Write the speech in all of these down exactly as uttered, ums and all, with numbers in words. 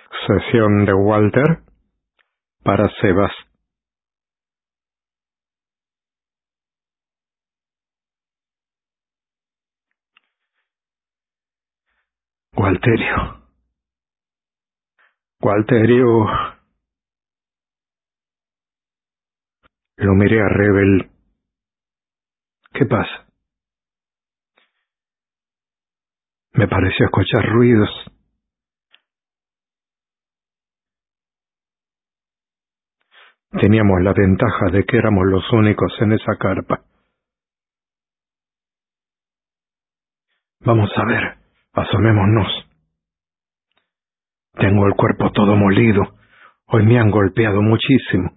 Sesión de Walter para Sebas. Walterio. Walterio. Lo miré a Rebel. ¿Qué pasa? Me pareció escuchar ruidos. Teníamos la ventaja de que éramos los únicos en esa carpa. Vamos a ver, asomémonos. Tengo el cuerpo todo molido. Hoy me han golpeado muchísimo.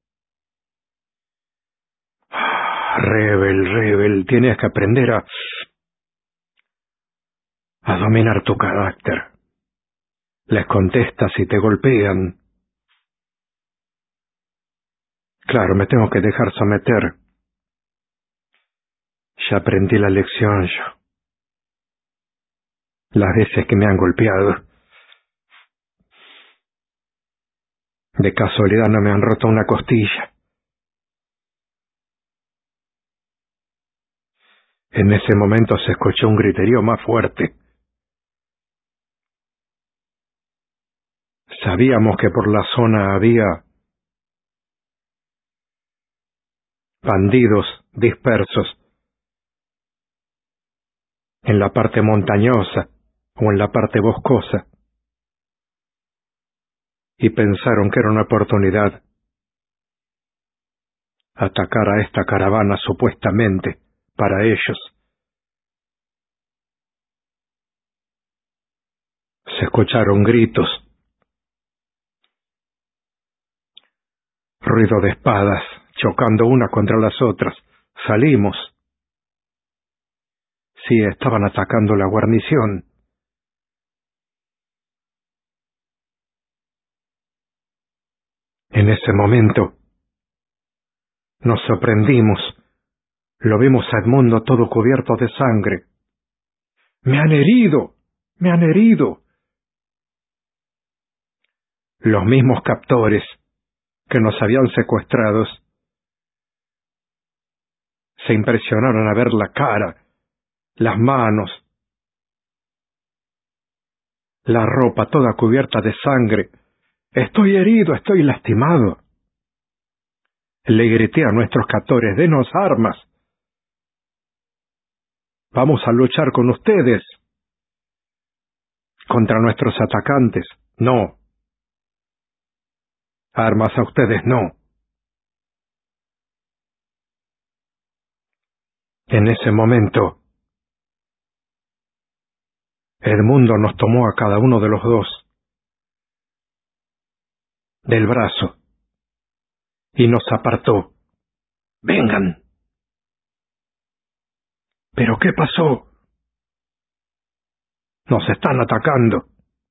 Rebel, Rebel, tienes que aprender a... a dominar tu carácter. Les contestas y te golpean. Claro, me tengo que dejar someter. Ya aprendí la lección yo. Las veces que me han golpeado. De casualidad no me han roto una costilla. En ese momento se escuchó un griterío más fuerte. Sabíamos que por la zona había bandidos dispersos en la parte montañosa o en la parte boscosa, y pensaron que era una oportunidad atacar a esta caravana supuestamente para ellos. Se escucharon gritos, ruido de espadas chocando una contra las otras. Salimos. Sí, estaban atacando la guarnición. En ese momento nos sorprendimos. Lo vimos a Edmundo todo cubierto de sangre. ¡Me han herido! ¡Me han herido! Los mismos captores que nos habían secuestrados se impresionaron a ver la cara, las manos, la ropa toda cubierta de sangre. «Estoy herido, estoy lastimado». Le grité a nuestros captores: «Denos armas. Vamos a luchar con ustedes contra nuestros atacantes». «No. Armas a ustedes no». En ese momento, Edmundo nos tomó a cada uno de los dos del brazo y nos apartó. «Vengan». «¿Pero qué pasó?» «Nos están atacando».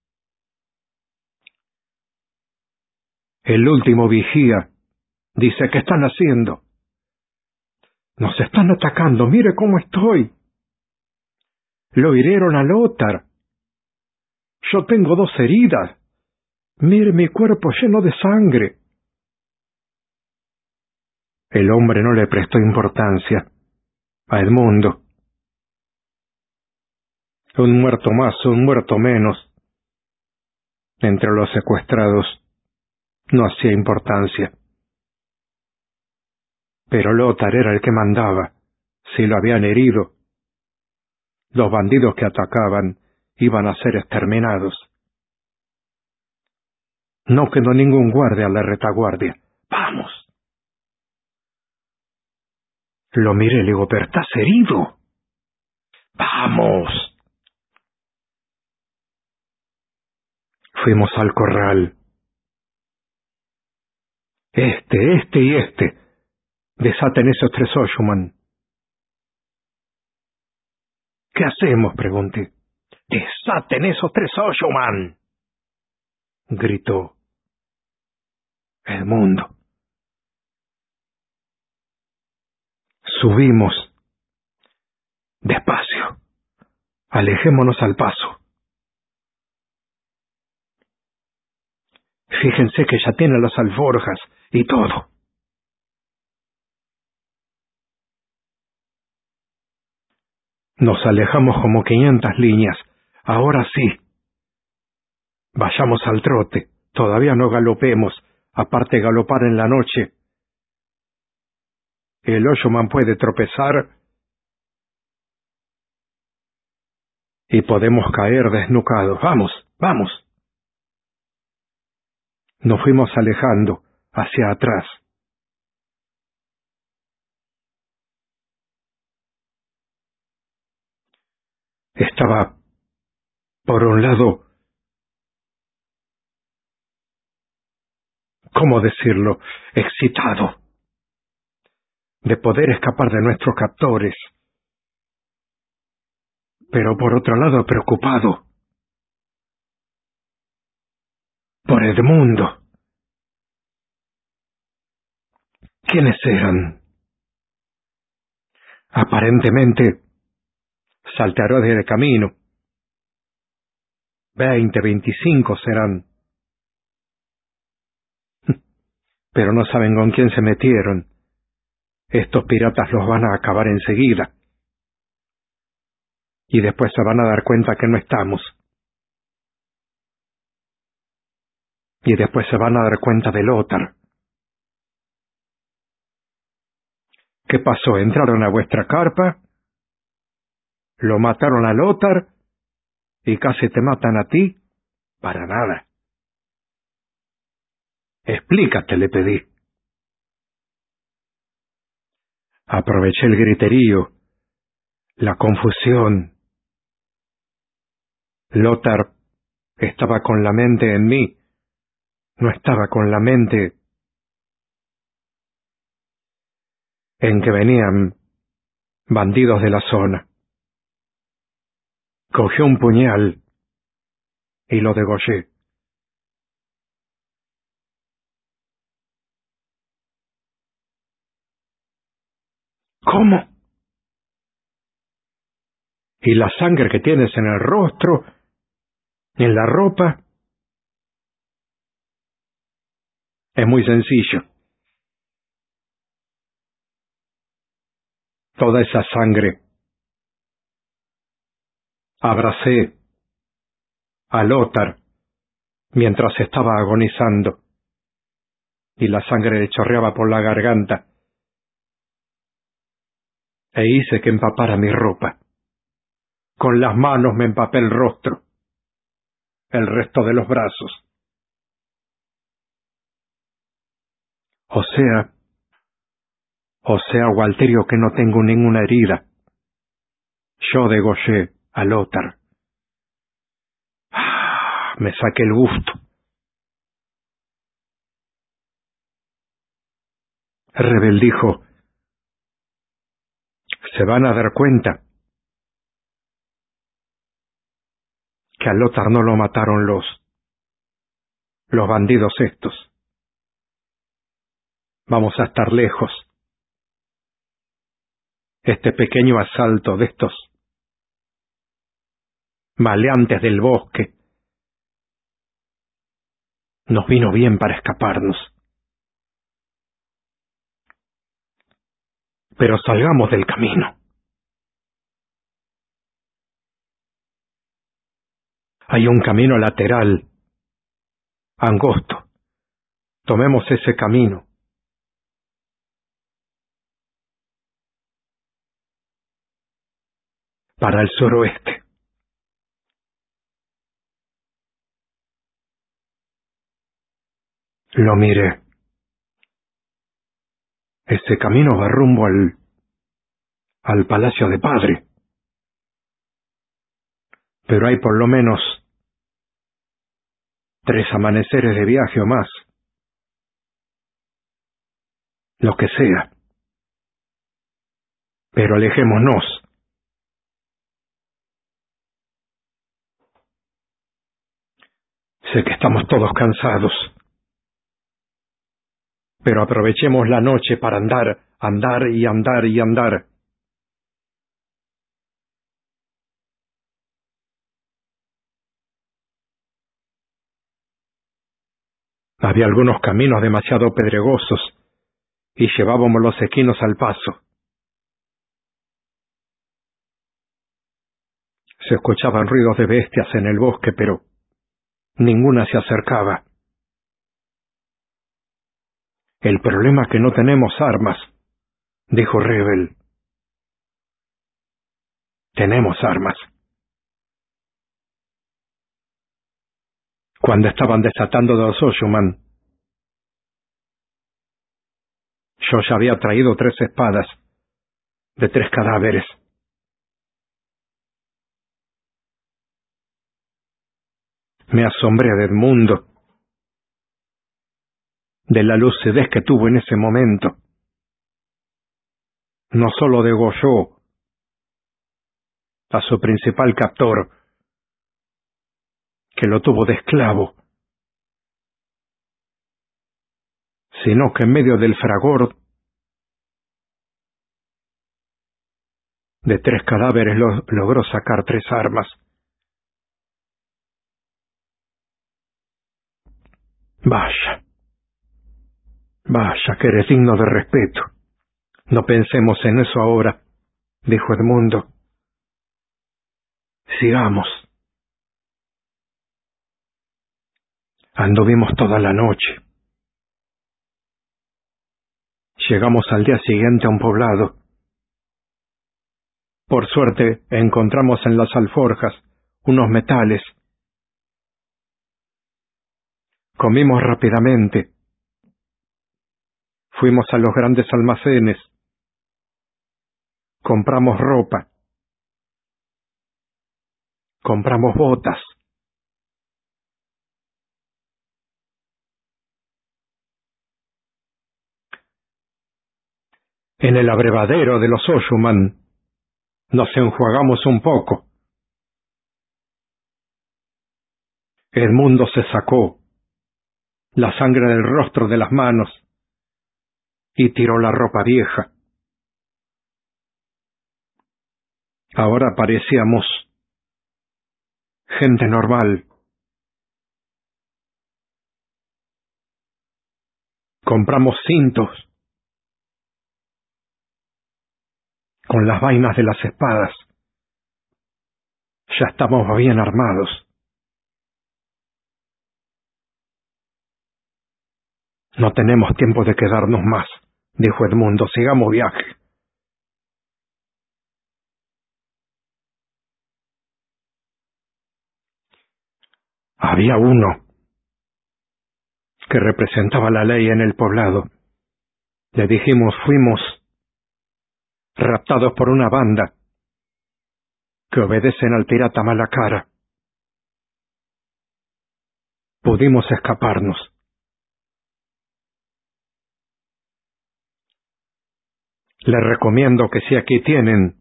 El último vigía dice: «¿Qué están haciendo?» «Nos están atacando, mire cómo estoy. Lo hirieron a Lothar. Yo tengo dos heridas. Mire mi cuerpo lleno de sangre». El hombre no le prestó importancia a Edmundo. Un muerto más, un muerto menos, entre los secuestrados no hacía importancia. Pero Lothar era el que mandaba. Si lo habían herido, los bandidos que atacaban iban a ser exterminados. No quedó ningún guardia a la retaguardia. «¡Vamos!». Lo miré y le digo: «¿Pero estás herido?». «¡Vamos!». Fuimos al corral. Este, este y este. Desaten esos tres Oshuman. «¿Qué hacemos?», pregunté. «¡Desaten esos tres Oshuman!», gritó Edmundo. Subimos. Despacio. Alejémonos al paso. Fíjense que ya tiene las alforjas y todo. Nos alejamos como quinientas líneas. Ahora sí. Vayamos al trote. Todavía no galopemos. Aparte galopar en la noche. El Oyoman puede tropezar y podemos caer desnucados. Vamos, vamos. Nos fuimos alejando hacia atrás. Estaba, por un lado, ¿cómo decirlo?, excitado de poder escapar de nuestros captores, pero por otro lado preocupado por Edmundo. ¿Quiénes eran? Aparentemente salteadores de camino. Veinte, veinticinco serán. Pero no saben con quién se metieron. Estos piratas los van a acabar enseguida. Y después se van a dar cuenta que no estamos. Y después se van a dar cuenta del Lothar. ¿Qué pasó? ¿Entraron a vuestra carpa? ¿Lo mataron a Lothar? ¿Y casi te matan a ti? Para nada. Explícate, le pedí. Aproveché el griterío, la confusión. Lothar estaba con la mente en mí, no estaba con la mente en que venían bandidos de la zona. Cogió un puñal y lo degollé. ¿Cómo? ¿Y la sangre que tienes en el rostro, en la ropa? Es muy sencillo. Toda esa sangre. Abracé a Lothar mientras estaba agonizando, y la sangre le chorreaba por la garganta, e hice que empapara mi ropa. Con las manos me empapé el rostro, el resto de los brazos. O sea, o sea, Walterio, que no tengo ninguna herida. Yo degollé a Lothar. Ah, me saqué el gusto. Rebel dijo, se van a dar cuenta que a Lothar no lo mataron los, los bandidos estos. Vamos a estar lejos. Este pequeño asalto de estos maleantes del bosque nos vino bien para escaparnos. Pero salgamos del camino. Hay un camino lateral, angosto. Tomemos ese camino. Para el suroeste. Lo miré. Ese camino va rumbo al, al palacio de padre. Pero hay por lo menos tres amaneceres de viaje o más. Lo que sea. Pero alejémonos. Sé que estamos todos cansados. Pero aprovechemos la noche para andar, andar y andar y andar. Había algunos caminos demasiado pedregosos y llevábamos los equinos al paso. Se escuchaban ruidos de bestias en el bosque, pero ninguna se acercaba. El problema es que no tenemos armas, dijo Rebel. Tenemos armas. Cuando estaban desatando los Oshuman, yo ya había traído tres espadas de tres cadáveres. Me asombré de Edmundo, de la lucidez que tuvo en ese momento. No solo degolló a su principal captor, que lo tuvo de esclavo, sino que en medio del fragor de tres cadáveres lo, logró sacar tres armas. Vaya, vaya, que eres digno de respeto. No pensemos en eso ahora, dijo Edmundo. Sigamos. Anduvimos toda la noche. Llegamos al día siguiente a un poblado. Por suerte, encontramos en las alforjas unos metales. Comimos rápidamente. Fuimos a los grandes almacenes. Compramos ropa. Compramos botas. En el abrevadero de los Oshuman nos enjuagamos un poco. Edmundo se sacó la sangre del rostro de las manos y tiró la ropa vieja. Ahora parecíamos gente normal. Compramos cintos con las vainas de las espadas. Ya estamos bien armados. No tenemos tiempo de quedarnos más, dijo Edmundo. Sigamos viaje. Había uno que representaba la ley en el poblado. Le dijimos, fuimos raptados por una banda que obedecen al pirata Malacara. Pudimos escaparnos. Les recomiendo que si aquí tienen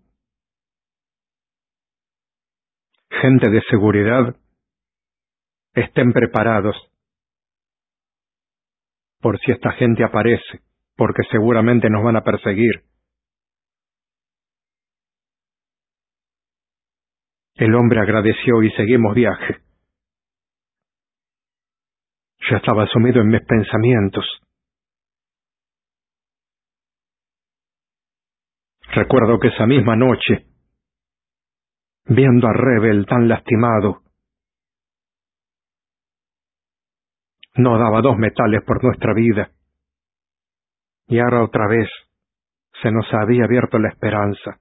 gente de seguridad, estén preparados por si esta gente aparece, porque seguramente nos van a perseguir. El hombre agradeció y seguimos viaje. Yo estaba sumido en mis pensamientos. Recuerdo que esa misma noche, viendo a Rebel tan lastimado, no daba dos metales por nuestra vida. Y ahora otra vez se nos había abierto la esperanza.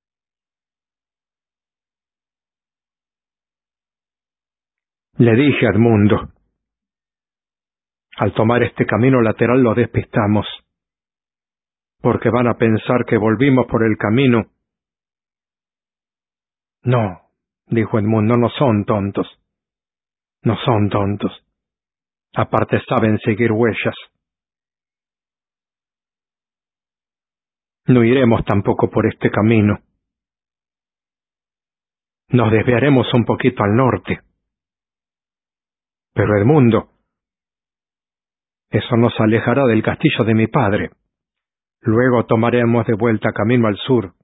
Le dije a Edmundo, al tomar este camino lateral lo despistamos, porque van a pensar que volvimos por el camino. No, dijo Edmundo, no son tontos. No son tontos. Aparte saben seguir huellas. No iremos tampoco por este camino. Nos desviaremos un poquito al norte. Pero Edmundo, eso nos alejará del castillo de mi padre. Luego tomaremos de vuelta camino al sur.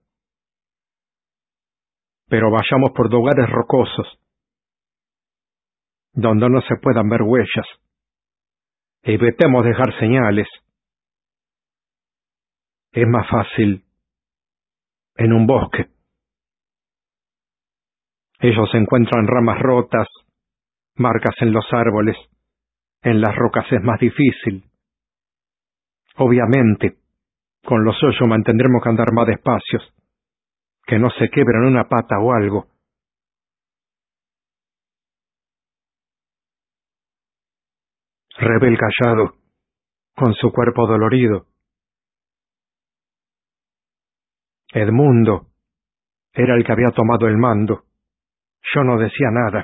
Pero vayamos por lugares rocosos, donde no se puedan ver huellas. Evitemos dejar señales. Es más fácil en un bosque. Ellos encuentran ramas rotas, marcas en los árboles. En las rocas es más difícil. Obviamente, con los Oshoma tendremos que andar más despacios, que no se quiebren una pata o algo. Rebel callado, con su cuerpo dolorido. Edmundo era el que había tomado el mando. Yo no decía nada.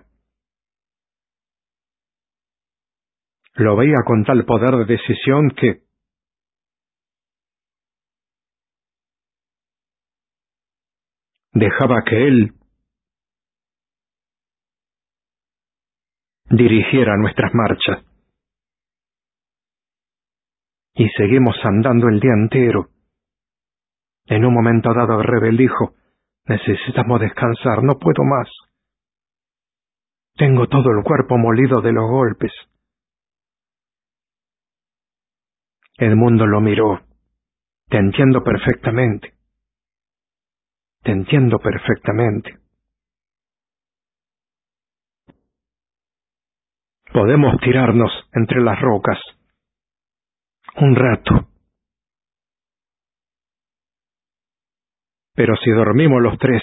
Lo veía con tal poder de decisión que... dejaba que él dirigiera nuestras marchas. Y seguimos andando el día entero. En un momento dado, Rebel dijo: necesitamos descansar, no puedo más. Tengo todo el cuerpo molido de los golpes. Edmundo lo miró. Te entiendo perfectamente. Te entiendo perfectamente. Podemos tirarnos entre las rocas un rato. Pero si dormimos los tres,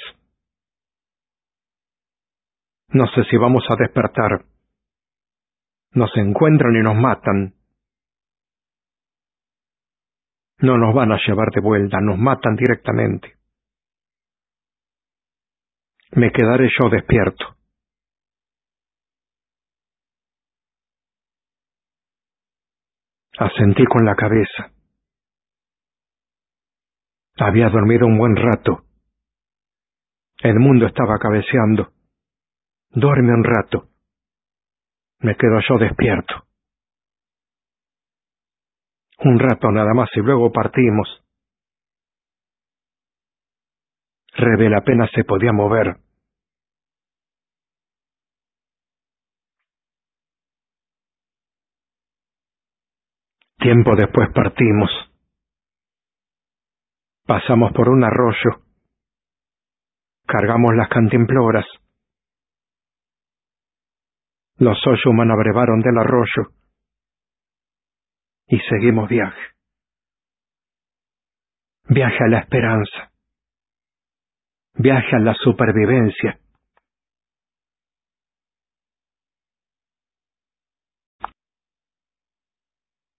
no sé si vamos a despertar. Nos encuentran y nos matan. No nos van a llevar de vuelta, nos matan directamente. Me quedaré yo despierto. Asentí con la cabeza. Había dormido un buen rato. Edmundo estaba cabeceando. Duerme un rato. Me quedo yo despierto. Un rato nada más y luego partimos. Rebel apenas se podía mover. Tiempo después partimos. Pasamos por un arroyo. Cargamos las cantimploras. Los Oshoma abrevaron del arroyo. Y seguimos viaje. Viaje a la esperanza. Viaje a la supervivencia.